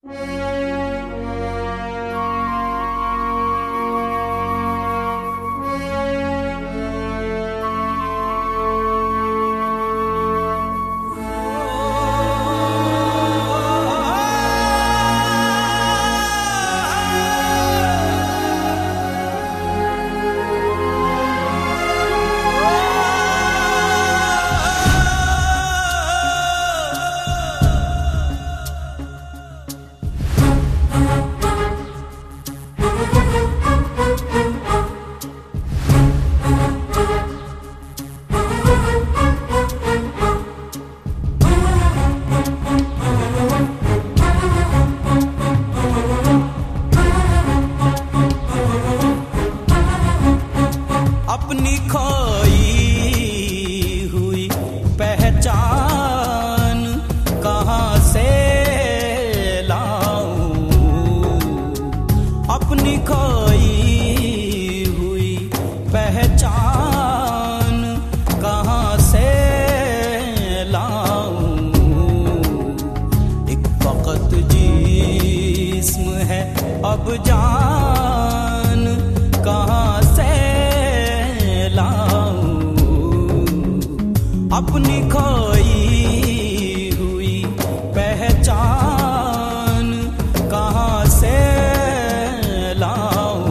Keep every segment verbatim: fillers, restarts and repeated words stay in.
अपनी खोई हुई पहचान कहाँ से लाऊं, अपनी खोई हुई पहचान कहाँ से लाऊं। एक वक्त जिस्म है अब जान कहाँ से अपनी खोई हुई पहचान कहाँ से लाऊं।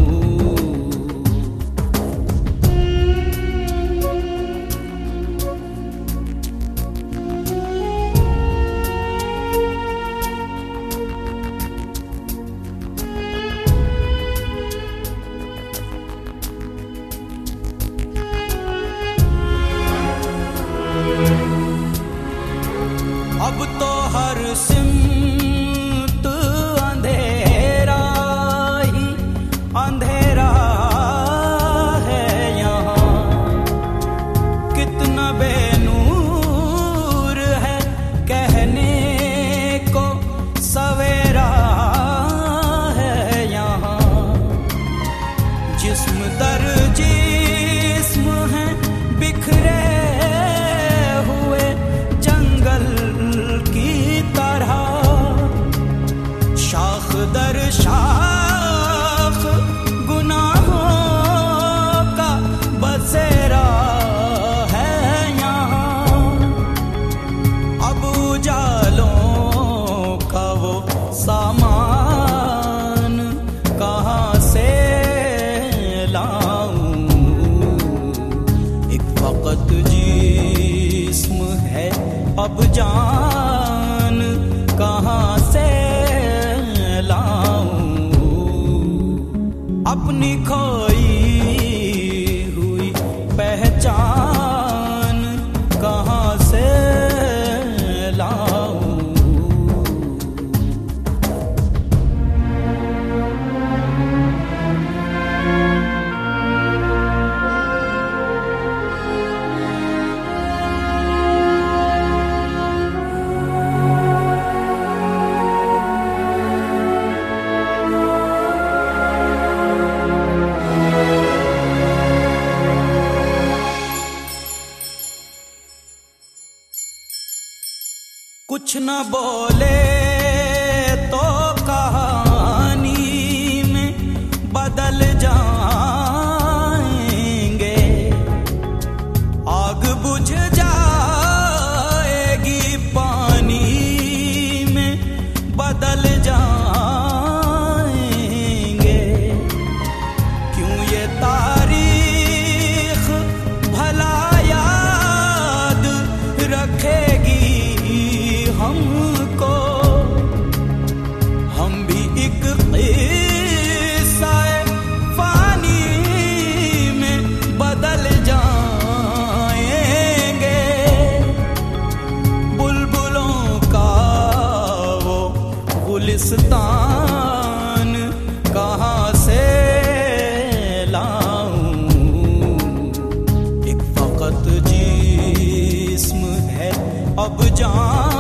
अब तो हर सिमत अंधेरा ही अंधेरा है यहाँ, कितना बेनूर है कहने को सवेरा है यहाँ। जिस्म दर जिस्म है बिखरे हुए जंगल की तरह, शाख दर शाख गुनाहों का बसेरा है यहाँ। अब उजालों का वो सामान कहाँ से लाऊं। एक वक्त जिस्म है अब जान कहाँ से लाऊं। अपनी खोई हुई पहचान कहाँ से लाऊं। कुछ न बोले तो कहानी में बदल जाएंगे, आग बुझ जाएगी पानी में बदल जाएंगे। क्यों ये तारीख भला याद रखेगी हमको, हम भी एक किस्सा फानी में बदल जाएंगे। बुलबुलों का वो गुलिस्तान कहाँ से लाऊं। एक वक्त जिस्म है अब जान